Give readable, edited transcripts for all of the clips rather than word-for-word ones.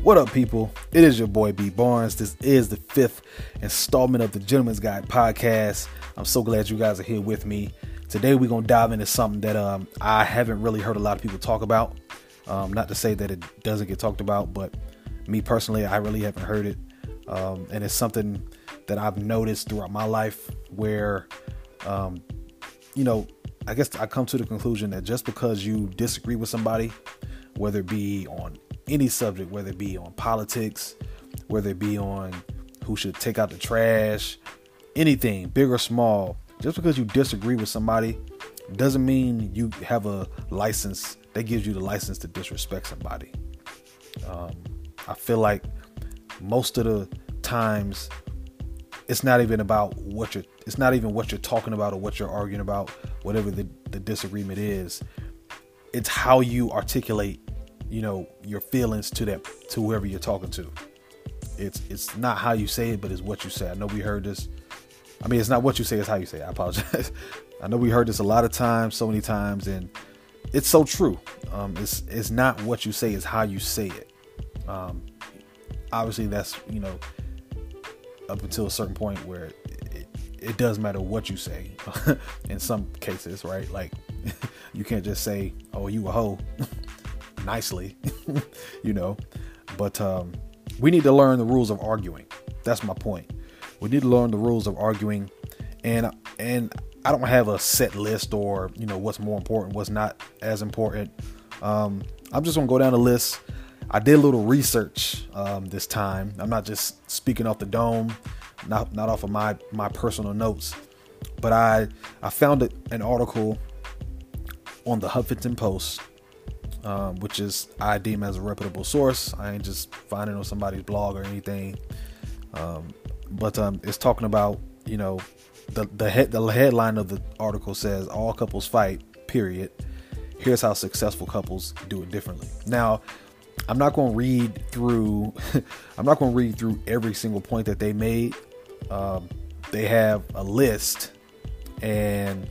What up, people? It is your boy B Barnes. This is the 5th installment of the Gentleman's Guide podcast. I'm so glad you guys are here with me. Today we're going to dive into something that I haven't really heard a lot of people talk about. Not to say that it doesn't get talked about, but me personally, I really haven't heard it. And it's something that I've noticed throughout my life where, I guess I come to the conclusion that just because you disagree with somebody, whether it be on any subject, whether it be on politics, whether it be on who should take out the trash, anything big or small, just because you disagree with somebody doesn't mean you have a license that gives you the license to disrespect somebody. I feel like most of the times it's not even about what you're talking about or what you're arguing about, whatever the disagreement is. It's how you articulate, your feelings to whoever you're talking to. It's not how you say it, but it's what you say. I know we heard this. I mean, it's not what you say, it's how you say it. I apologize. I know we heard this a lot of times, so many times, and it's so true. It's not what you say, it's how you say it. Obviously that's, up until a certain point where it does matter what you say in some cases, right? Like you can't just say, "Oh, you a hoe," nicely, but we need to learn the rules of arguing. That's my point. We need to learn the rules of arguing, and I don't have a set list or what's more important, what's not as important. I'm just gonna go down the list. I did a little research this time. I'm not just speaking off the dome, not off of my personal notes, but I found an article on the Huffington Post, which is I deem as a reputable source. I ain't just finding on somebody's blog or anything, but it's talking about the headline of the article says all couples fight, period. Here's how successful couples do it differently. Now, I'm not going to read through every single point that they made. They have a list, and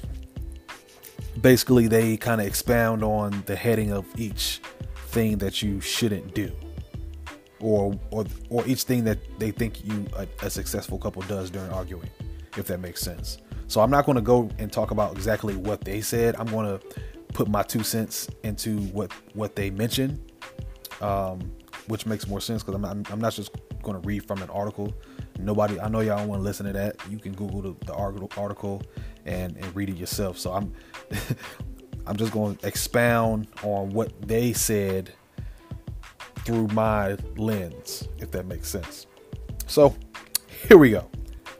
basically they kind of expound on the heading of each thing that you shouldn't do, or each thing that they think a successful couple does during arguing, if that makes sense. So I'm not going to go and talk about exactly what they said. I'm going to put my 2 cents into what they mentioned, which makes more sense because I'm not just going to read from an article. I know y'all don't want to listen to that. You can Google the article and read it yourself. So I'm just going to expound on what they said through my lens, if that makes sense. So here we go.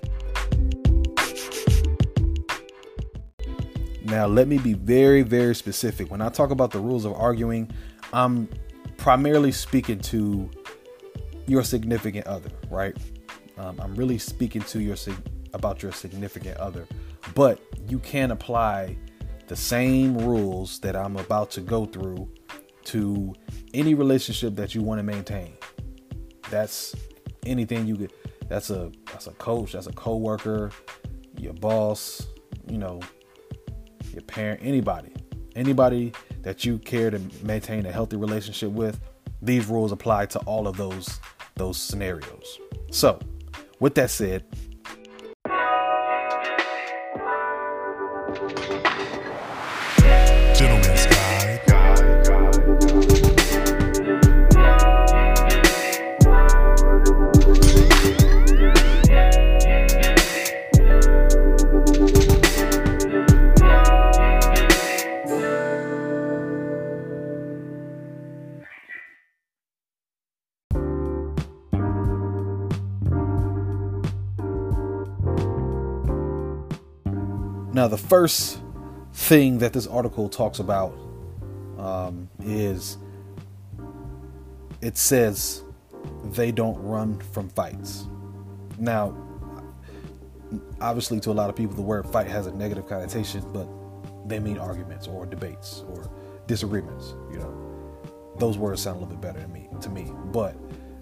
Now, let me be very, very specific. When I talk about the rules of arguing, I'm primarily speaking to your significant other, right? I'm really speaking to about your significant other, but you can apply the same rules that I'm about to go through to any relationship that you want to maintain. That's anything you could. That's a coach. That's a coworker, your boss. Your parent, anybody that you care to maintain a healthy relationship with. These rules apply to all of those scenarios. So, with that said, Gentleman's Guide. Now, the first thing that this article talks about is it says they don't run from fights. Now, obviously, to a lot of people, the word fight has a negative connotation, but they mean arguments or debates or disagreements. Those words sound a little bit better to me. But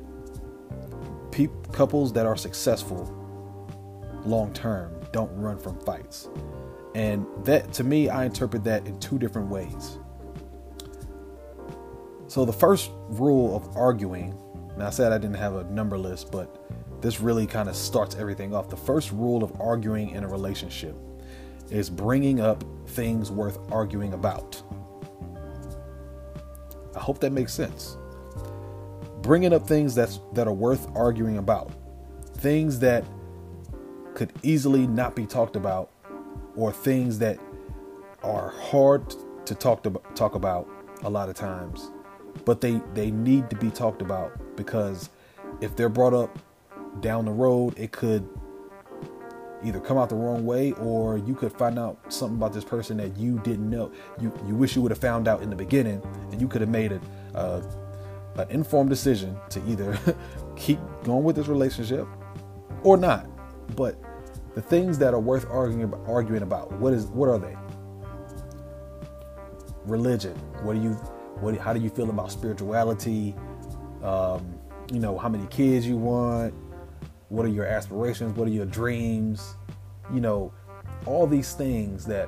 couples that are successful long term don't run from fights. And that, to me, I interpret that in two different ways. So the first rule of arguing, now I said I didn't have a number list, but this really kind of starts everything off. The first rule of arguing in a relationship is bringing up things worth arguing about. I hope that makes sense. Bringing up things that are worth arguing about. Things that could easily not be talked about, or things that are hard to talk about a lot of times, but they need to be talked about, because if they're brought up down the road, it could either come out the wrong way, or you could find out something about this person that you didn't know. You wish you would have found out in the beginning, and you could have made an informed decision to either keep going with this relationship or not. But the things that are worth arguing about, what are they? Religion. How do you feel about spirituality? How many kids you want? What are your aspirations? What are your dreams? All these things that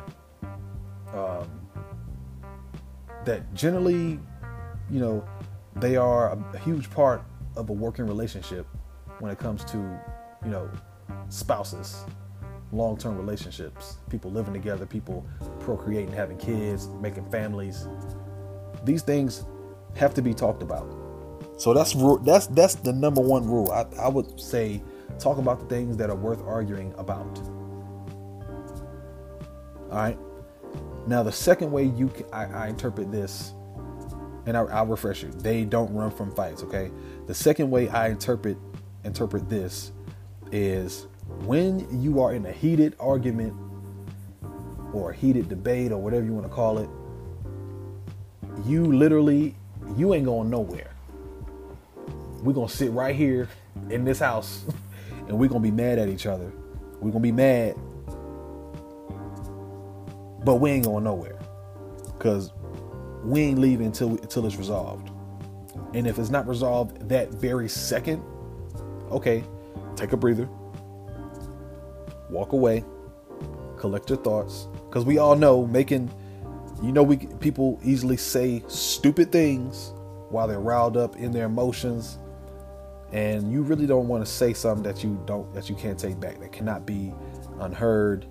generally, they are a huge part of a working relationship when it comes to, spouses, long-term relationships, people living together, people procreating, having kids, making families. These things have to be talked about. So that's the number one rule. I would say, talk about the things that are worth arguing about. All right. Now, the second way I interpret this, and I'll refresh you. They don't run from fights. Okay. The second way I interpret this is when you are in a heated argument or a heated debate or whatever you want to call it, you ain't going nowhere. We're going to sit right here in this house and we're going to be mad at each other. We're going to be mad, but we ain't going nowhere, because we ain't leaving until it's resolved. And if it's not resolved that very second, okay, take a breather, walk away, collect your thoughts, because we all know people easily say stupid things while they're riled up in their emotions, and you really don't want to say something that you can't take back, that cannot be unheard.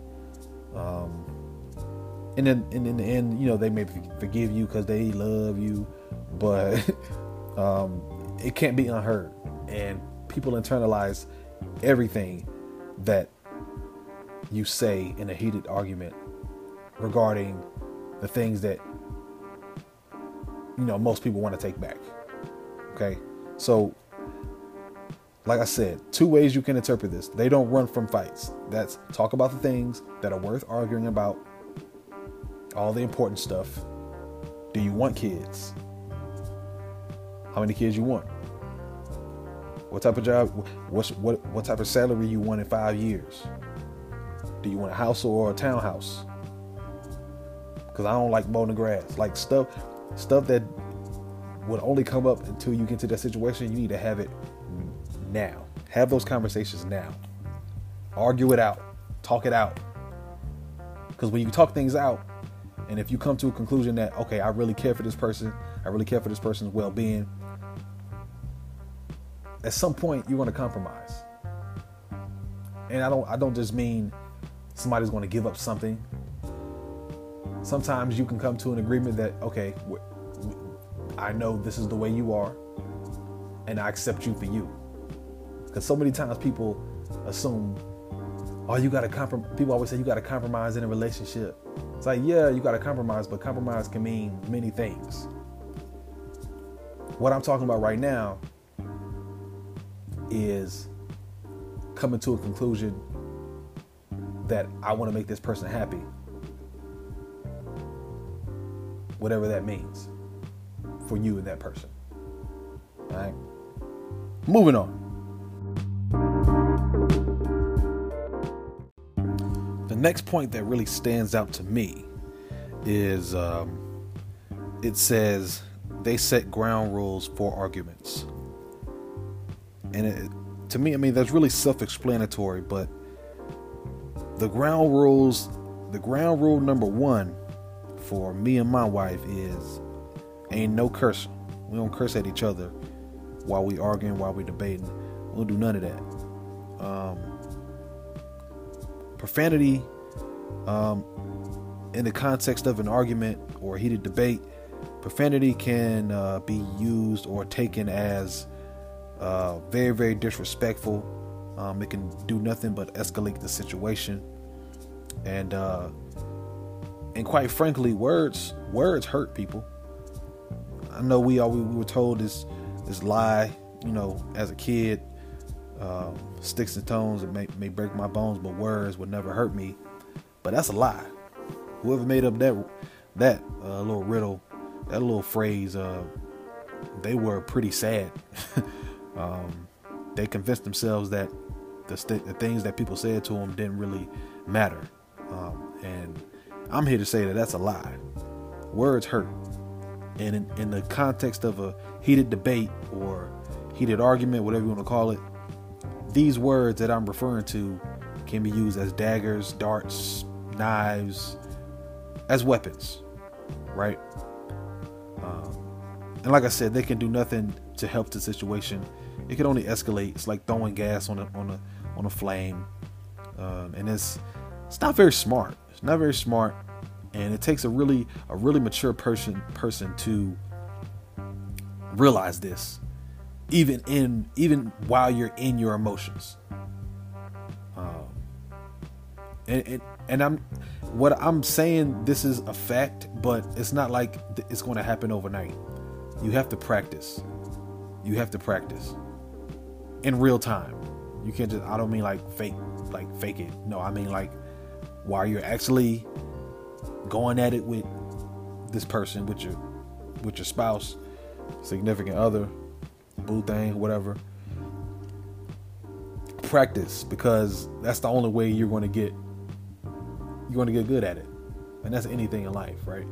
And then in the end, they may forgive you because they love you, but it can't be unheard. And people internalize everything that you say in a heated argument regarding the things that most people want to take back. Okay, so like I said, two ways you can interpret this. They don't run from fights. That's talk about the things that are worth arguing about, all the important stuff. Do you want kids? How many kids you want? What type of job? What type of salary you want in 5 years? Do you want a house or a townhouse? Because I don't like mowing the grass. Like stuff that would only come up until you get to that situation. You need to have it now. Have those conversations now. Argue it out. Talk it out. Because when you talk things out, and if you come to a conclusion that, okay, I really care for this person, I really care for this person's well-being, at some point you're going to compromise. And I don't just mean somebody's going to give up something. Sometimes you can come to an agreement that, okay, I know this is the way you are, and I accept you for you. Because so many times people assume, people always say you got to compromise in a relationship. It's like, yeah, you got to compromise, but compromise can mean many things. What I'm talking about right now is coming to a conclusion that I want to make this person happy. Whatever that means for you and that person. All right. Moving on. The next point that really stands out to me is it says they set ground rules for arguments. And to me, that's really self-explanatory, but the ground rule number one for me and my wife is ain't no cursing. We don't curse at each other while we arguing, while we debating. We don't do none of that. Profanity, in the context of an argument or a heated debate, profanity can be used or taken as very, very disrespectful. It can do nothing but escalate the situation, and quite frankly, words hurt people. I know we were told this lie, as a kid. Sticks and stones may break my bones, but words would never hurt me. But that's a lie. Whoever made up that little riddle, that little phrase, they were pretty sad. They convinced themselves that the things that people said to them didn't really matter. And I'm here to say that that's a lie. Words hurt. And in the context of a heated debate or heated argument, whatever you want to call it, these words that I'm referring to can be used as daggers, darts, knives, as weapons, right? And like I said, they can do nothing to help the situation. It can only escalate. It's like throwing gas on a flame, and it's not very smart. It's not very smart, and it takes a really mature person to realize this. Even while you're in your emotions, and I'm saying this is a fact, but it's not like it's going to happen overnight. You have to practice. You have to practice in real time. You can't just, I don't mean like fake it. No, I mean like while you're actually going at it with this person, with your spouse, significant other, boo thing, whatever. Practice, because that's the only way you're going to get good at it, and that's anything in life, right?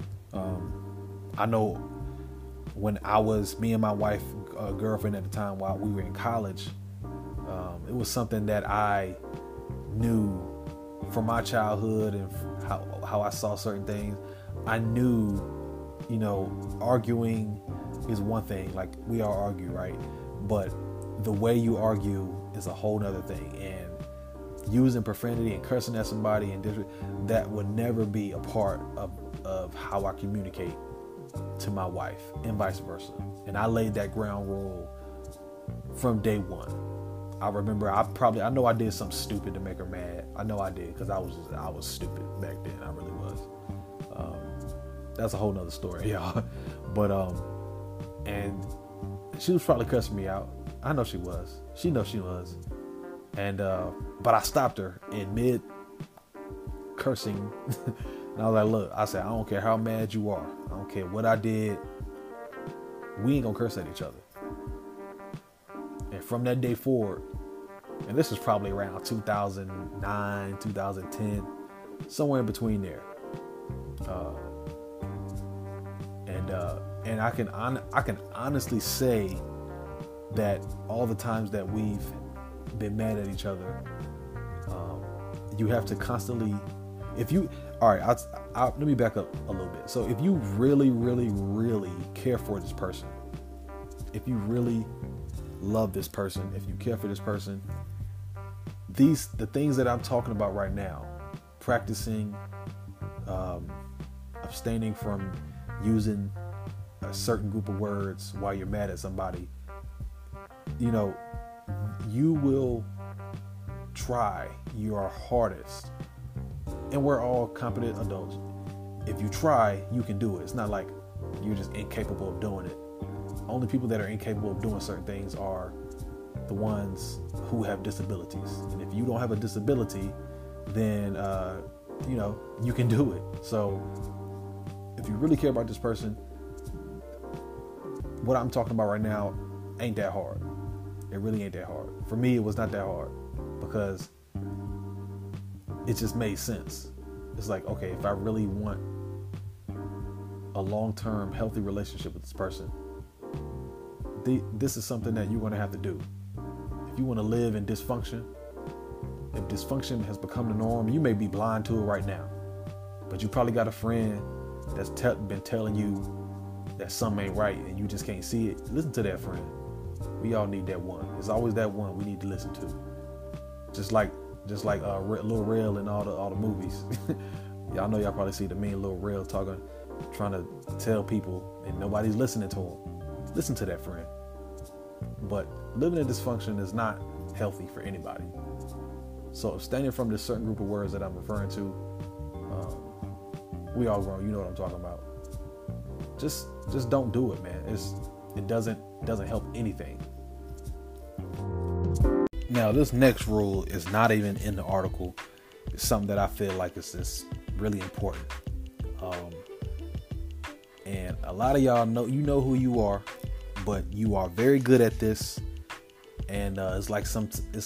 I know when me and my wife, girlfriend at the time, while we were in college, it was something that I knew from my childhood and how I saw certain things. I knew, arguing is one thing, like we all argue, right? But the way you argue is a whole nother thing, and using profanity and cursing at somebody and that would never be a part of how I communicate to my wife, and vice versa. And I laid that ground rule from day one. I remember I know I did something stupid to make her mad. I know I did, because I was stupid back then. I really was. That's a whole nother story, y'all. But and she was probably cussing me out. I know she was. She knows she was. And but I stopped her in mid cursing. And I was like, look, I said, I don't care how mad you are. I don't care what I did. We ain't gonna curse at each other. And from that day forward, and this is probably around 2009, 2010, somewhere in between there. And I can honestly say that all the times that we've been mad at each other, you have to constantly, let me back up a little bit. So if you really, really, really care for this person, if you really love this person, if you care for this person, the things that I'm talking about right now, practicing, abstaining from using a certain group of words while you're mad at somebody, you will try your hardest. And we're all competent adults. If you try, you can do it. It's not like you're just incapable of doing it. Only people that are incapable of doing certain things are the ones who have disabilities. And if you don't have a disability, then you can do it. So if you really care about this person, what I'm talking about right now ain't that hard. It really ain't that hard. For me, it was not that hard, because it just made sense. It's like, okay, if I really want a long-term healthy relationship with this person, this is something that you're going to have to do. If you want to live in dysfunction, if dysfunction has become the norm, you may be blind to it right now, but you probably got a friend that's been telling you that something ain't right and you just can't see it, listen to that friend. We all need that one. It's always that one we need to listen to. Just like Lil Rel in all the movies. Y'all know, y'all probably see the mean Lil Rel trying to tell people, and nobody's listening to him. Listen to that friend. But living in dysfunction is not healthy for anybody. So abstaining from this certain group of words that I'm referring to, we all grown. You know what I'm talking about. Just don't do it, man. It doesn't help anything. Now, this next rule is not even in the article. It's something that I feel like is really important. And a lot of y'all know who you are, but you are very good at this. And it's like some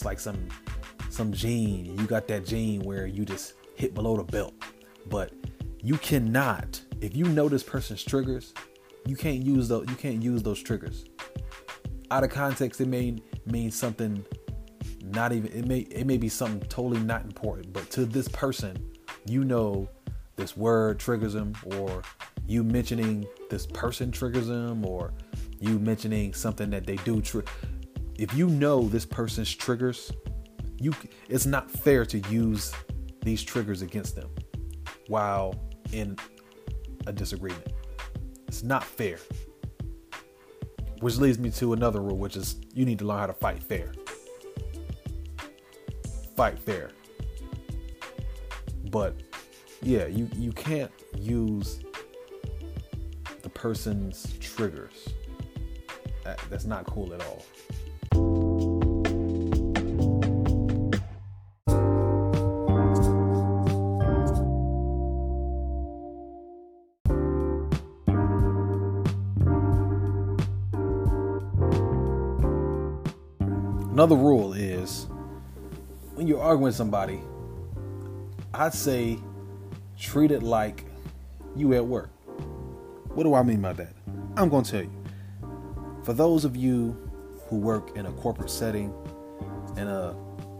gene. You got that gene where you just hit below the belt. But you cannot, if you know this person's triggers, you can't use those triggers. Out of context, it may mean something not even, it may be something totally not important, but to this person, you know this word triggers them, or you mentioning this person triggers them, or you mentioning something that they do. If you know this person's triggers, it's not fair to use these triggers against them while in a disagreement. It's not fair. Which leads me to another rule, which is you need to learn how to fight fair. Fight fair. But yeah, you can't use the person's triggers. That's not cool at all. Another rule is when you're arguing with somebody, I'd say treat it like you at work. What do I mean by that? I'm going to tell you. For those of you who work in a corporate setting, in a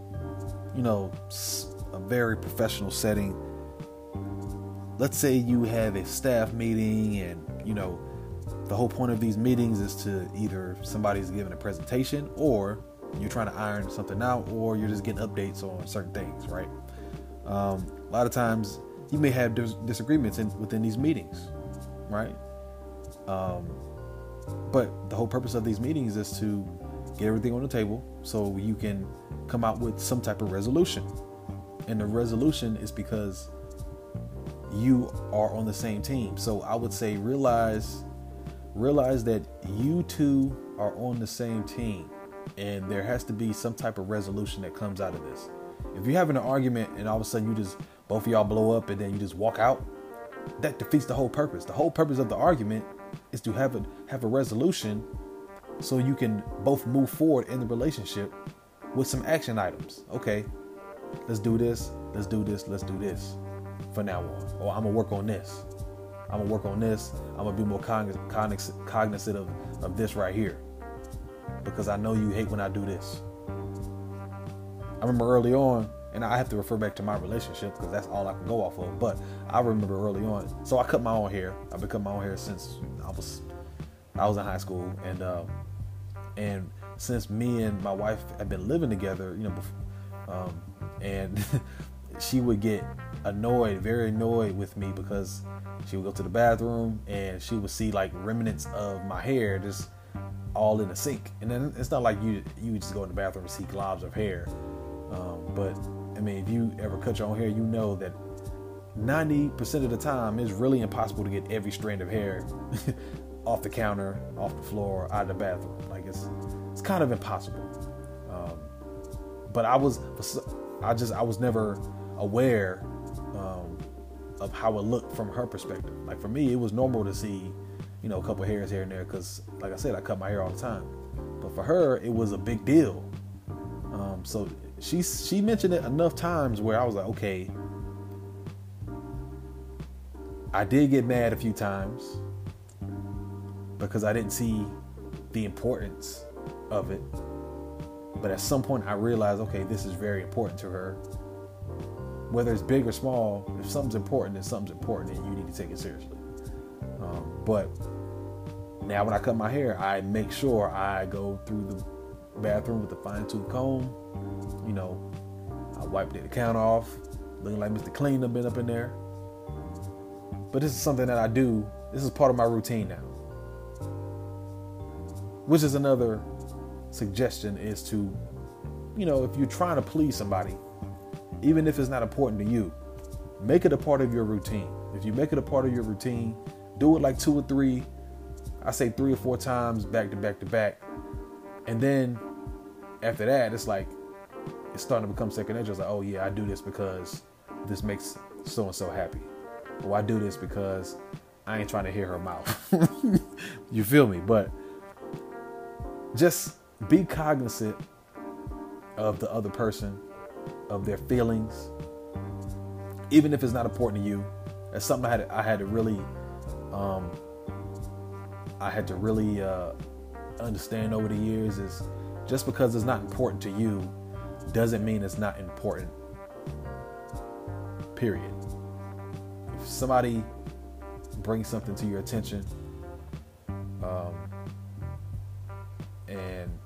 very professional setting, let's say you have a staff meeting and, the whole point of these meetings is to either somebody's giving a presentation, or you're trying to iron something out, or you're just getting updates on certain things, right? A lot of times you may have disagreements within these meetings, right? But the whole purpose of these meetings is to get everything on the table so you can come out with some type of resolution. And the resolution is because you are on the same team. So I would say realize that you two are on the same team, and there has to be some type of resolution that comes out of this. If you're having an argument and all of a sudden both of y'all blow up and then you just walk out, that defeats the whole purpose. The whole purpose of the argument is to have a resolution so you can both move forward in the relationship with some action items. Okay, let's do this, let's do this, let's do this for now on. Or I'm gonna work on this. I'm gonna be more cognizant of this right here, because I know you hate when I do this. I remember early on, and I have to refer back to my relationship because that's all I can go off of, but I remember early on, so I cut my own hair. I've been cutting my own hair since I was in high school, and since me and my wife had been living together, and she would get very annoyed with me because she would go to the bathroom and she would see like remnants of my hair just all in the sink. And then it's not like you would just go in the bathroom and see globs of hair. But I mean, if you ever cut your own hair, you know that 90% of the time it's really impossible to get every strand of hair off the counter, off the floor, out of the bathroom. Like it's kind of impossible. But I was never aware of how it looked from her perspective. Like for me, it was normal to see, a couple hairs here and there, because like I said, I cut my hair all the time. But for her, it was a big deal. So she mentioned it enough times where I was like, okay. I did get mad a few times because I didn't see the importance of it. But at some point I realized, okay, this is very important to her. Whether it's big or small, if something's important, then something's important and you need to take it seriously. But Now, when I cut my hair, I make sure I go through the bathroom with a fine-tooth comb. You know, I wipe the counter off, looking like Mr. Clean been up in there. But this is something that I do. This is part of my routine now. Which is another suggestion, is to, you know, if you're trying to please somebody, even if it's not important to you, make it a part of your routine. If you make it a part of your routine, do it like 2 or 3, I say 3 or 4 times back to back to back. And then after that, it's like, it's starting to become second nature. It's like, oh yeah, I do this because this makes so-and-so happy. Or I do this because I ain't trying to hear her mouth. You feel me? But just be cognizant of the other person, of their feelings, even if it's not important to you. That's something I had to really understand over the years, is just because it's not important to you doesn't mean it's not important, period. If somebody brings something to your attention, and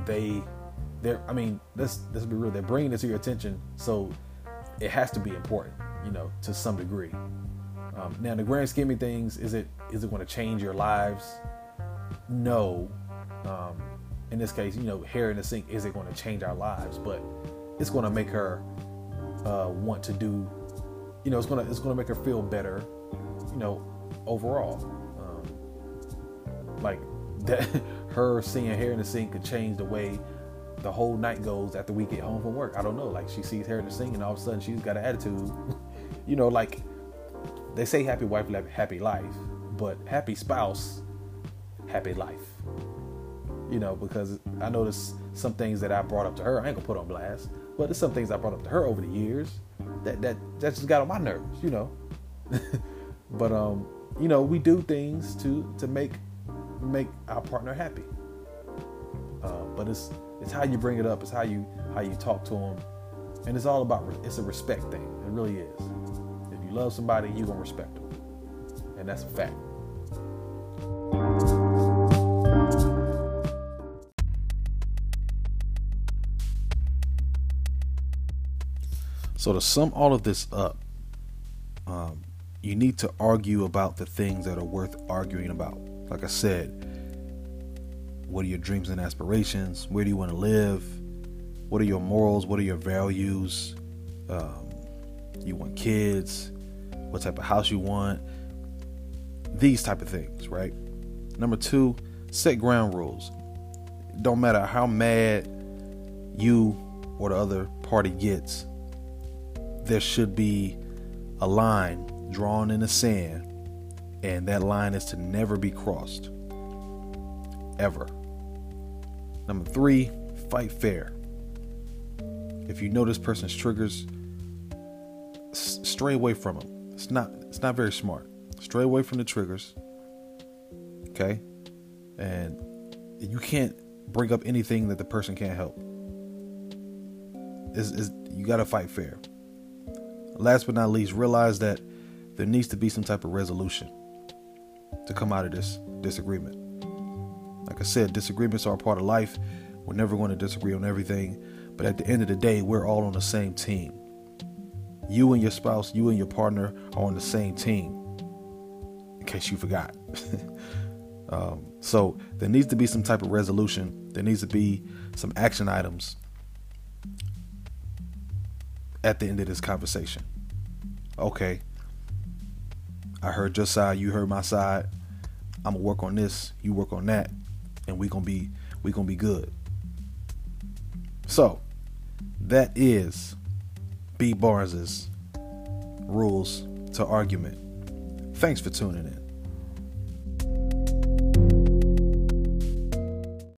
let's be real, they're bringing it to your attention, so it has to be important, you know, to some degree. Now, in the grand scheme of things, is it going to change your lives? No. In this case, you know, hair in the sink, is it going to change our lives? But it's going to make her want to do, you know, it's going to make her feel better, you know, overall. Like that, her seeing hair in the sink could change the way the whole night goes after we get home from work. I don't know. Like, she sees hair in the sink and all of a sudden she's got an attitude. You know, like they say, happy wife, happy life, but happy spouse, happy life. You know, because I noticed some things that I brought up to her, I ain't gonna put on blast, but there's some things I brought up to her over the years that just got on my nerves, you know. But you know, we do things to make our partner happy. But it's how you bring it up, it's how you talk to them, and it's all about, it's a respect thing. It really is. If you love somebody, you're gonna respect them, and that's a fact. So to sum all of this up, you need to argue about the things that are worth arguing about. Like I said, what are your dreams and aspirations? Where do you want to live? What are your morals? What are your values? You want kids? What type of house you want? These type of things, right? Number 2, set ground rules. It don't matter how mad you or the other party gets, there should be a line drawn in the sand, and that line is to never be crossed, ever. Number 3, fight fair. If you know this person's triggers, stray away from them. It's not very smart. Stray away from the triggers. Okay? And you can't bring up anything that the person can't help. You got to fight fair. Last but not least, realize that there needs to be some type of resolution to come out of this disagreement. Like I said, disagreements are a part of life. We're never going to disagree on everything. But at the end of the day, we're all on the same team. You and your spouse, you and your partner are on the same team. In case you forgot. So there needs to be some type of resolution. There needs to be some action items at the end of this conversation. Okay, I heard your side, you heard my side. I'm gonna work on this, you work on that, and we gonna be good. So that is B. Barnes's rules to argument. Thanks for tuning in.